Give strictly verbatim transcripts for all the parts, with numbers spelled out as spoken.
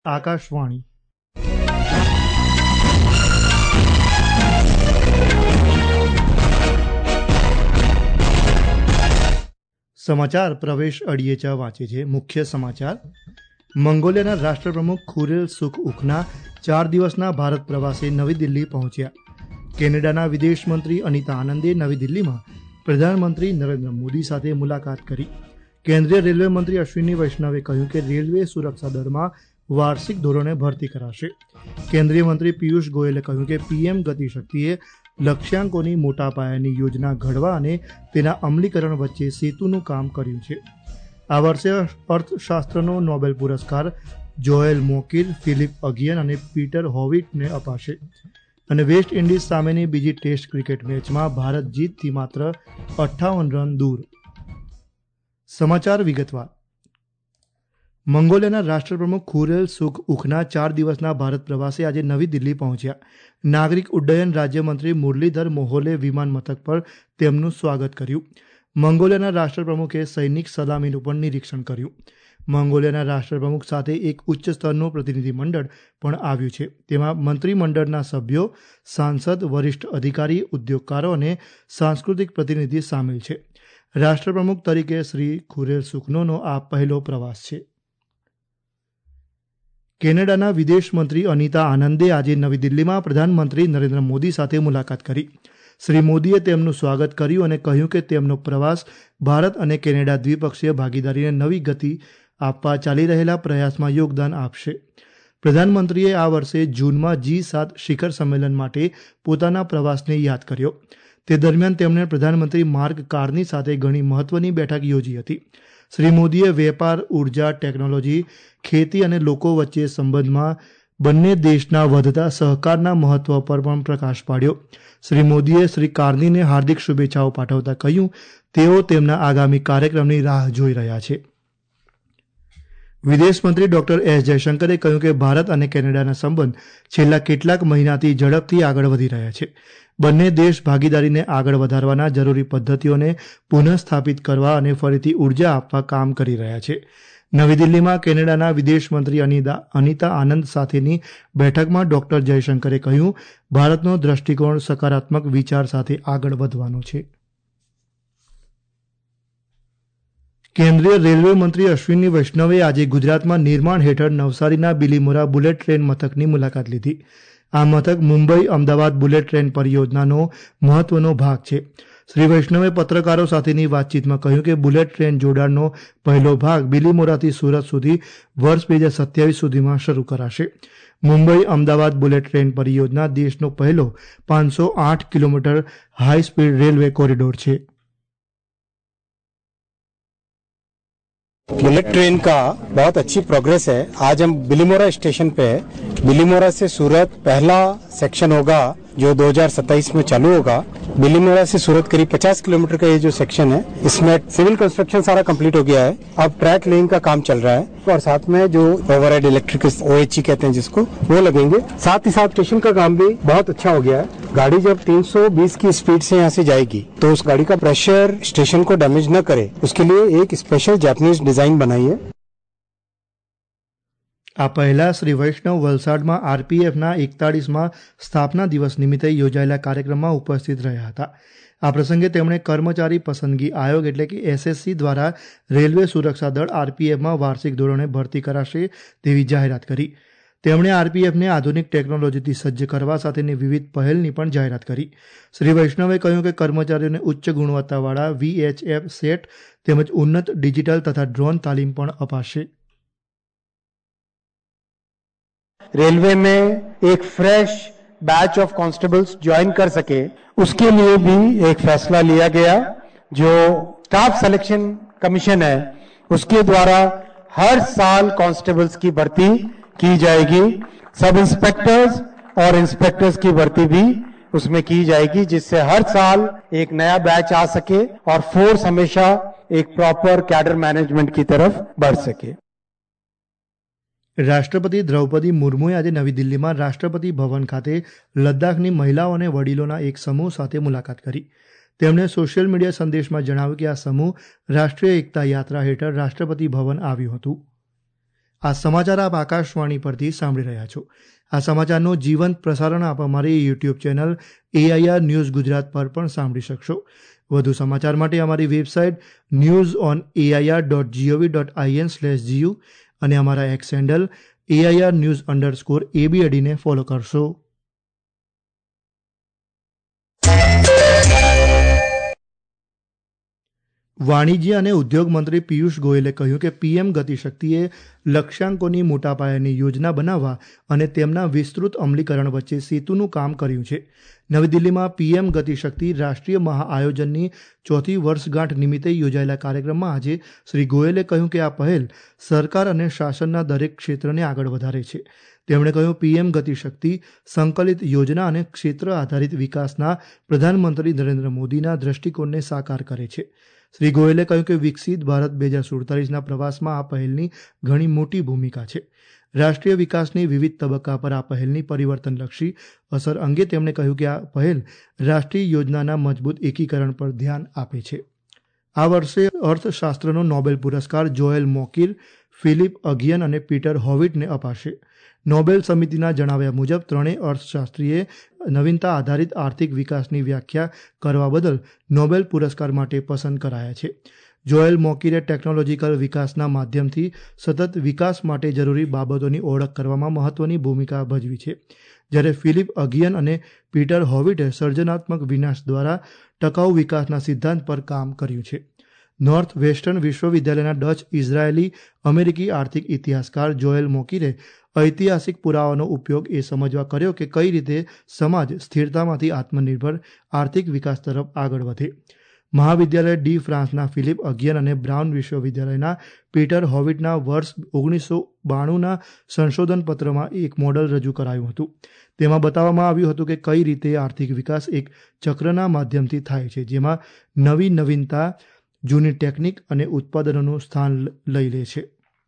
આકાશવાણી સમાચાર પ્રવેશ અડિયેચા વાંચે છે. મુખ્ય સમાચાર. મંગોલિયાના રાષ્ટ્રપ્રમુખ ખુરેલ સુખઉખના ચાર દિવસના ભારત પ્રવાસે નવી દિલ્હી પહોંચ્યા. કેનેડાના વિદેશ મંત્રી અનિતા આનંદે નવી દિલ્હીમાં પ્રધાનમંત્રી નરેન્દ્ર મોદી સાથે મુલાકાત કરી. કેન્દ્રીય રેલવે મંત્રી અશ્વિની વૈષ્ણવે કહ્યું કે રેલવે સુરક્ષા દળમાં વાર્ષિક ધોરણે ભરતી કરાશે. કેન્દ્રીય મંત્રી પિયુષ ગોયલે કહ્યું કે પીએમ ગતિશક્તિએ લક્ષ્યાંકોની મોટા પાયાની યોજના ઘડવા અને તેના અમલીકરણ વચ્ચે સેતુનું કામ કર્યું છે. આ વર્ષે અર્થશાસ્ત્રનો નોબેલ પુરસ્કાર જોએલ મોકીર, ફિલિપ અગિયન અને પીટર હોવિટને અપાશે. અને વેસ્ટ ઇન્ડિઝ સામેની બીજી ટેસ્ટ ક્રિકેટ મેચમાં ભારત જીતથી માત્ર અઠ્ઠાવન રન દૂર. સમાચાર વિગતવાર. મંગોલિયાના રાષ્ટ્રપ્રમુખ ખુરેલ સુખઉખના ચાર દિવસના ભારત પ્રવાસે આજે નવી દિલ્હી પહોંચ્યા. નાગરિક ઉડ્ડયન રાજ્યમંત્રી મુરલીધર મોહોલે વિમાન મથક પર તેમનું સ્વાગત કર્યું. મંગોલિયાના રાષ્ટ્રપ્રમુખે સૈનિક સલામીનું પણ નિરીક્ષણ કર્યું. મંગોલિયાના રાષ્ટ્રપ્રમુખ સાથે એક ઉચ્ચ સ્તરનું પ્રતિનિધિમંડળ પણ આવ્યું છે. તેમાં મંત્રીમંડળના સભ્યો, સાંસદ, વરિષ્ઠ અધિકારી, ઉદ્યોગકારો અને સાંસ્કૃતિક પ્રતિનિધિ સામેલ છે. રાષ્ટ્રપ્રમુખ તરીકે શ્રી ખુરેલ સુખનો આ પહેલો પ્રવાસ છે. કેનેડાના વિદેશ મંત્રી અનિતા આનંદે આજે નવી દિલ્હીમાં પ્રધાનમંત્રી નરેન્દ્ર મોદી સાથે મુલાકાત કરી. શ્રી મોદીએ તેમનું સ્વાગત કર્યું અને કહ્યું કે તેમનો પ્રવાસ ભારત અને કેનેડા દ્વિપક્ષીય ભાગીદારીને નવી ગતિ આપવા ચાલી રહેલા પ્રયાસમાં યોગદાન આપશે. પ્રધાનમંત્રીએ આ વર્ષે જૂનમાં જી સાત શિખર સંમેલન માટે પોતાના પ્રવાસને યાદ કર્યો. તે દરમિયાન તેમણે પ્રધાનમંત્રી માર્ક કાર્ની સાથે ઘણી મહત્વની બેઠક યોજી હતી. શ્રી મોદીએ વેપાર, ઉર્જા, ટેકનોલોજી, ખેતી અને લોકો વચ્ચે સંબંધમાં બંને દેશના વધતા સહકારના મહત્વ પર પણ પ્રકાશ પાડ્યો. શ્રી મોદીએ શ્રી કાર્નીને હાર્દિક શુભેચ્છાઓ પાઠવતા કહ્યું તેઓ તેમના આગામી કાર્યક્રમની રાહ જોઈ રહ્યા છે. વિદેશ મંત્રી ડોક્ટર એસ જયશંકરે કહ્યું કે ભારત અને કેનેડાના સંબંધ છેલ્લા કેટલાક મહિનાથી ઝડપથી આગળ વધી રહ્યા છે. બંને દેશ ભાગીદારીને આગળ વધારવાના જરૂરી પદ્ધતિઓને પુનઃસ્થાપિત કરવા અને ફરીથી ઉર્જા આપવા કામ કરી રહ્યા છે. નવી દિલ્હીમાં કેનેડાના વિદેશ મંત્રી અનિતા આનંદ સાથેની બેઠકમાં ડોક્ટર જયશંકરે કહ્યું ભારતનો દ્રષ્ટિકોણ સકારાત્મક વિચાર સાથે આગળ વધવાનો છે. કેન્દ્રીય રેલવે મંત્રી અશ્વિની વૈષ્ણવે આજે ગુજરાતમાં નિર્માણ હેઠળ નવસારીના બિલીમોરા બુલેટ ટ્રેન મથકની મુલાકાત લીધી. આ મથક મુંબઈ અમદાવાદ બુલેટ ટ્રેન પરિયોજનાનો મહત્વનો ભાગ છે. શ્રી વૈષ્ણવે પત્રકારો સાથેની વાતચીતમાં કહ્યું કે બુલેટ ટ્રેન જોડાણનો પહેલો ભાગ બિલીમોરાથી સુરત સુધી વર્ષ બે હજાર સત્યાવીસ સુધીમાં શરૂ કરાશે. મુંબઈ અમદાવાદ બુલેટ ટ્રેન પરિયોજના દેશનો પહેલો પાંચસો આઠ kilometre high speed railway corridor છે. बुलेट ट्रेन का बहुत अच्छी प्रोग्रेस है. आज हम बिलीमोरा स्टेशन पे है. बिलीमोरा से सूरत पहला सेक्शन होगा जो दो हज़ार सत्ताईस में चालू होगा. बिलीमोरा से सूरत करीब पचास किलोमीटर का ये जो सेक्शन है इसमें सिविल कंस्ट्रक्शन सारा कंप्लीट हो गया है. अब ट्रैक लेइंग का काम चल रहा है और साथ में जो ओवरहेड इलेक्ट्रिक ओएचई कहते हैं जिसको वो लगेंगे. साथ ही साथ स्टेशन का काम भी बहुत अच्छा हो गया है. गाड़ी जब तीन सौ बीस की स्पीड से यहाँ से जाएगी तो उस गाड़ी का प्रेशर स्टेशन को डैमेज न करे उसके लिए एक स्पेशल जापानीज डिजाइन बनाई है. આ પહેલા શ્રી વૈષ્ણવ વલસાડમાં આરપીએફના એકતાળીસમાં સ્થાપના દિવસ નિમિત્તે યોજાયેલા કાર્યક્રમમાં ઉપસ્થિત રહ્યા હતા. આ પ્રસંગે તેમણે કર્મચારી પસંદગી આયોગ એટલે કે એસએસસી દ્વારા રેલવે સુરક્ષા દળ આરપીએફમાં વાર્ષિક ધોરણે ભરતી કરાશે તેવી જાહેરાત કરી. તેમણે આરપીએફને આધુનિક ટેકનોલોજીથી સજ્જ કરવા સાથેની વિવિધ પહેલની પણ જાહેરાત કરી. શ્રી વૈષ્ણવે કહ્યું કે કર્મચારીઓને ઉચ્ચ ગુણવત્તાવાળા વીએચએફ સેટ તેમજ ઉન્નત ડિજિટલ તથા ડ્રોન તાલીમ પણ અપાશે. रेलवे में एक fresh batch of constables join कर सके उसके लिए भी एक फैसला लिया गया. जो स्टाफ सिलेक्शन कमीशन है उसके द्वारा हर साल कांस्टेबल्स की भर्ती की जाएगी. सब इंस्पेक्टर्स और इंस्पेक्टर्स की भर्ती भी उसमें की जाएगी जिससे हर साल एक नया बैच आ सके और फोर्स हमेशा एक प्रॉपर कैडर मैनेजमेंट की तरफ बढ़ सके. રાષ્ટ્રપતિ દ્રૌપદી મુર્મુએ આજે નવી દિલ્હીમાં રાષ્ટ્રપતિ ભવન ખાતે લદ્દાખની મહિલાઓ અને વડીલોના એક સમૂહ સાથે મુલાકાત કરી. તેમણે સોશિયલ મીડિયા સંદેશમાં જણાવ્યું કે આ સમૂહ રાષ્ટ્રીય એકતા યાત્રા હેઠળ રાષ્ટ્રપતિ ભવન આવ્યું હતું. આ સમાચાર આપ આકાશવાણી પરથી સાંભળી રહ્યા છો. આ સમાચારનું જીવંત પ્રસારણ આપ અમારી YouTube channel AIR news Gujarat પર પણ સાંભળી શકશો. વધુ સમાચાર માટે અમારી website news on AIR dot gov dot in slash GU અને અમારા X handle AIR news underscore AB અડીને ફોલો કરશો. વાણિજ્ય અને ઉદ્યોગ મંત્રી પિયુષ ગોયલે કહ્યું કે પીએમ ગતિશક્તિએ લક્ષ્યાંકોની મોટા પાયાની યોજના બનાવવા અને તેમના વિસ્તૃત અમલીકરણ વચ્ચે સેતુનું કામ કર્યું છે. નવી દિલ્હીમાં પીએમ ગતિશક્તિ રાષ્ટ્રીય મહાઆયોજનની ચોથી વર્ષગાંઠ નિમિત્તે યોજાયેલા કાર્યક્રમમાં આજે શ્રી ગોયલે કહ્યું કે આ પહેલ સરકાર અને શાસનના દરેક ક્ષેત્રને આગળ વધારે છે. તેમણે કહ્યું પીએમ ગતિશક્તિ સંકલિત યોજના અને ક્ષેત્ર આધારિત વિકાસના પ્રધાનમંત્રી નરેન્દ્ર મોદીના દ્રષ્ટિકોણને સાકાર કરે છે. શ્રી ગોયલે કહ્યું કે વિકસિત ભારત બે હજાર સુડતાલીસના પ્રવાસમાં આ પહેલની ઘણી મોટી ભૂમિકા છે. રાષ્ટ્રીય વિકાસની વિવિધ તબક્કા પર આ પહેલની પરિવર્તનલક્ષી અસર અંગે તેમણે કહ્યું કે આ પહેલ રાષ્ટ્રીય યોજનાના મજબૂત એકીકરણ પર ધ્યાન આપે છે. આ વર્ષે અર્થશાસ્ત્રનો નોબેલ પુરસ્કાર જોએલ મોકીર, ફિલિપ અગિયન અને પીટર હોવિટને અપાશે. નોબેલ સમિતિના જણાવ્યા મુજબ ત્રણેય અર્થશાસ્ત્રીએ નવીનતા આધારિત આર્થિક વિકાસની વ્યાખ્યા કરવા બદલ નોબેલ પુરસ્કાર માટે પસંદ કરાયા છે. જોએલ મોકીરે ટેકનોલોજીકલ વિકાસના માધ્યમથી સતત વિકાસ માટે જરૂરી બાબતોની ઓળખ કરવામાં મહત્વની ભૂમિકા ભજવી છે, જ્યારે ફિલિપ અગિયન અને પીટર હોવિટે સર્જનાત્મક વિનાશ દ્વારા ટકાઉ વિકાસના સિદ્ધાંત પર કામ કર્યું છે. નોર્થ વેસ્ટર્ન વિશ્વવિદ્યાલયના ડચ ઇઝરાયેલી અમેરિકી આર્થિક ઇતિહાસકાર જોએલ મોકીરે ઐતિહાસિક પુરાવાનો ઉપયોગ એ સમજવા કર્યો કે કઈ રીતે સમાજ સ્થિરતામાંથી આત્મનિર્ભર આર્થિક વિકાસ તરફ આગળ વધે. મહાવિદ્યાલય ડી ફ્રાન્સના ફિલિપ અગિયન અને બ્રાઉન વિશ્વવિદ્યાલયના પીટર હોવિટના વર્ષ ઓગણીસો બાણુંના સંશોધન પત્રમાં એક મોડલ રજૂ કરાયું હતું. તેમાં બતાવવામાં આવ્યું હતું કે કઈ રીતે આર્થિક વિકાસ એક ચક્રના માધ્યમથી થાય છે, જેમાં નવી નવીનતા જૂની ટેકનિક અને ઉત્પાદનોનું સ્થાન લઈ લે છે.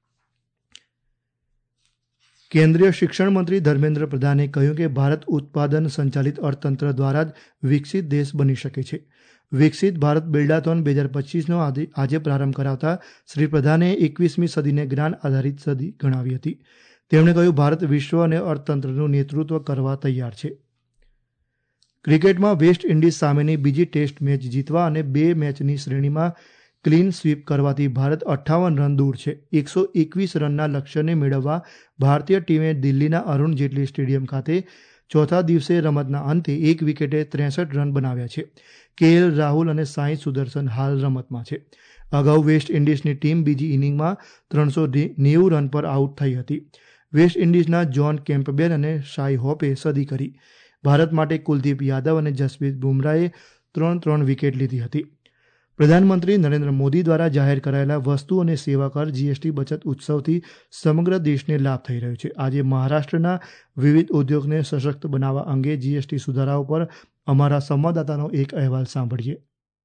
કેન્દ્રીય શિક્ષણ મંત્રી ધર્મેન્દ્ર પ્રધાને કહ્યું કે ભારત ઉત્પાદન સંચાલિત અર્થતંત્ર દ્વારા જ વિકસિત દેશ બની શકે છે. વિકસિત ભારત બિલ્ડાથોન બે હજાર પચીસનો આજે પ્રારંભ કરાવતા શ્રી પ્રધાને એકવીસમી સદીને જ્ઞાન આધારિત સદી ગણાવી હતી. તેમણે કહ્યું ભારત વિશ્વ અને અર્થતંત્રનું નેતૃત્વ કરવા તૈયાર છે. ક્રિકેટમાં વેસ્ટ ઇન્ડિઝ સામેની બીજી ટેસ્ટ મેચ જીતવા અને બે મેચની શ્રેણીમાં ક્લીન સ્વીપ કરવાથી ભારત અઠ્ઠાવન રન દૂર છે. એકસો એકવીસ રનના લક્ષ્યને મેળવવા ભારતીય ટીમે દિલ્હીના અરુણ જેટલી સ્ટેડિયમ ખાતે ચોથા દિવસે રમતના અંતે એક વિકેટે ત્રેસઠ રન બનાવ્યા છે. કેએલ રાહુલ અને સાઈ સુદર્શન હાલ રમતમાં છે. અગાઉ વેસ્ટ ઇન્ડિઝની ટીમ બીજી ઇનિંગમાં ત્રણસો નેવું રન પર આઉટ થઈ હતી. વેસ્ટ ઇન્ડિઝના જ્હોન કેમ્પબેલ અને શાઈ હોપે સદી કરી. ભારત માટે કુલદીપ યાદવ અને જસપ્રીત બુમરાહે ત્રણ ત્રણ વિકેટ લીધી હતી. પ્રધાનમંત્રી નરેન્દ્ર મોદી દ્વારા જાહેર કરાયેલા વસ્તુ અને સેવા કર જીએસટી બચત ઉત્સવથી સમગ્ર દેશને લાભ થઈ રહ્યો છે. આજે મહારાષ્ટ્રના વિવિધ ઉદ્યોગને સશક્ત બનાવવા અંગે જીએસટી સુધારાઓ પર અમારા સંવાદદાતાનો એક અહેવાલ સાંભળીએ.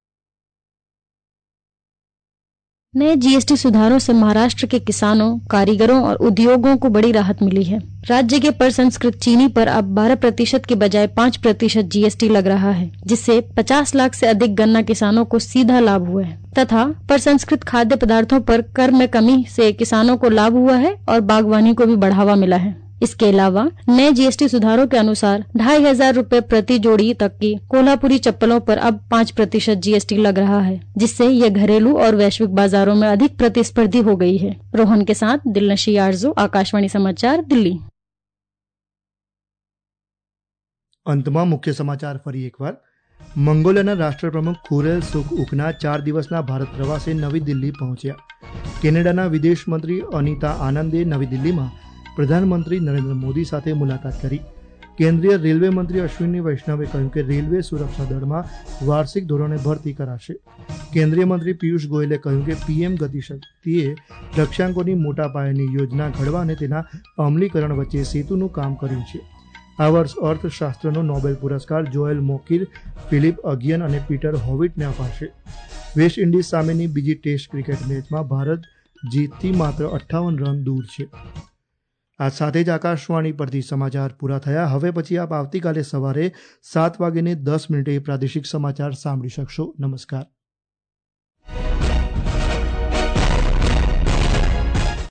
नए जीएसटी सुधारों से महाराष्ट्र के किसानों, कारीगरों और उद्योगों को बड़ी राहत मिली है. राज्य के प्रसंस्कृत चीनी पर अब बारह प्रतिशत के बजाय पाँच प्रतिशत जीएसटी लग रहा है, जिससे पचास लाख से अधिक गन्ना किसानों को सीधा लाभ हुआ है तथा प्रसंस्कृत खाद्य पदार्थों पर कर में कमी से किसानों को लाभ हुआ है और बागवानी को भी बढ़ावा मिला है. इसके अलावा नए जीएसटी सुधारों के अनुसार ढाई हजार रूपए प्रति जोड़ी तक की कोल्हापुरी चप्पलों पर अब पाँच प्रतिशत जीएसटी लग रहा है, जिससे यह घरेलू और वैश्विक बाजारों में अधिक प्रतिस्पर्धी हो गई है. रोहन के साथ दिलनशी आरजू, आकाशवाणी समाचार, दिल्ही. અંતમાં મુખ્ય સમાચાર ફરી એકવાર. મંગોલિયાના રાષ્ટ્રપ્રમુખ ખુરેલ સુખઉખના ચાર દિવસના ભારત પ્રવાસે નવી દિલ્હી પહોંચ્યા. કેનેડાના વિદેશ મંત્રી અનિતા આનંદે નવી દિલ્હીમાં પ્રધાનમંત્રી નરેન્દ્ર મોદી સાથે મુલાકાત કરી. કેન્દ્રીય રેલવે મંત્રી અશ્વિની વૈષ્ણવે કહ્યું કે રેલવે સુરક્ષા દળમાં વાર્ષિક ધોરણે ભરતી કરાશે. કેન્દ્રીય મંત્રી પિયુષ ગોયલે કહ્યું કે પીએમ ગતિશક્તિએ લક્ષ્યાંકોની મોટા પાયાની યોજના ઘડવા અને તેના અમલીકરણ વચ્ચે સેતુનું કામ કર્યું છે. આ વર્ષ અર્થશાસ્ત્રનો નોબેલ પુરસ્કાર જોએલ મોકીર, ફિલિપ અગિયન અને પીટર હોવિટને અપાશે. વેસ્ટ ઇન્ડિઝ સામેની બીજી ટેસ્ટ ક્રિકેટ મેચમાં ભારત જીતથી માત્ર અઠ્ઠાવન રન દૂર છે. આ સાથે જ આકાશવાણી પરથી સમાચાર પૂરા થયા. હવે પછી આપ આવતીકાલે સવારે સાત વાગ્યે દસ મિનિટે પ્રાદેશિક સમાચાર સાંભળી શકશો. નમસ્કાર.